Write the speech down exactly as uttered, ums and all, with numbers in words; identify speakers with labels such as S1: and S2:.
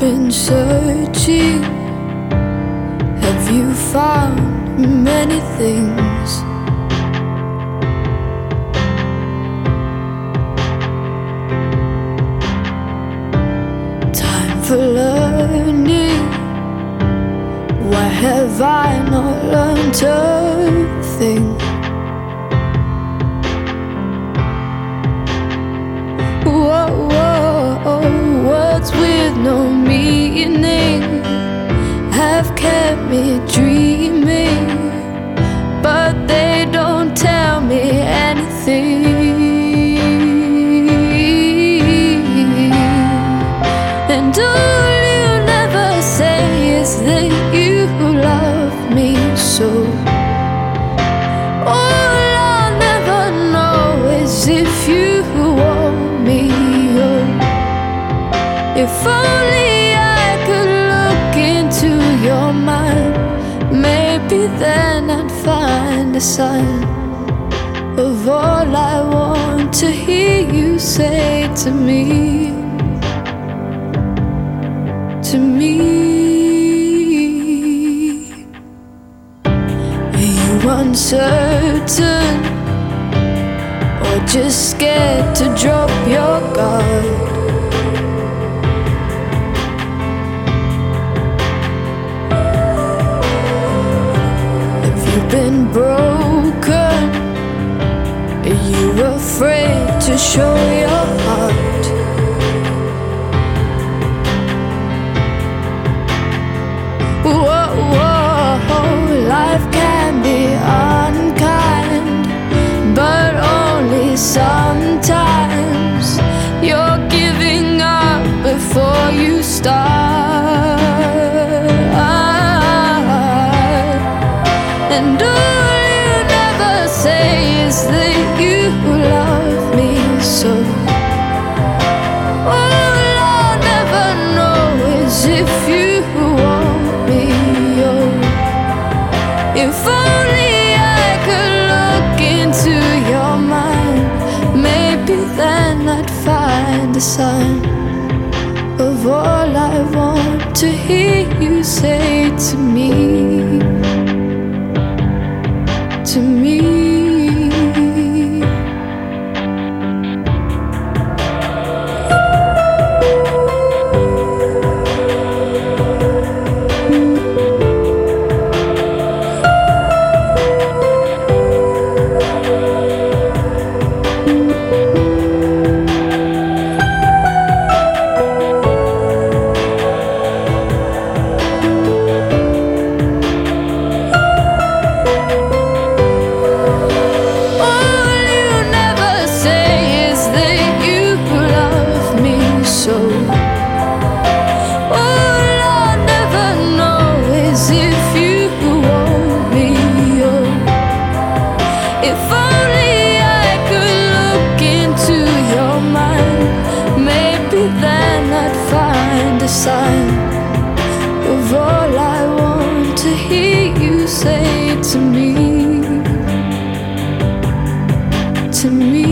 S1: been searching? Have you found many things? Time for learning. Why have I not learned a thing? Whoa, whoa, words with no meaning have kept me dreaming, but they don't tell me anything. And all you never say is that you love me so. All I'll never know is if you want me. Oh, if only I could look into your mind, maybe then I'd find a sign of all I want to hear you say to me, to me. Are you uncertain, or just scared to drop your guard? Have you been broken? Are you afraid to show your heart? Whoa, whoa, life can be unkind, but only sometimes. You're giving up before you start, and all you never say is that you love me so. All I'll never know is if you want me. Oh, if only I could look into your mind, maybe then I'd find a sign of all I want to hear you say to me, to me. Sign of all I want to hear you say to me, to me.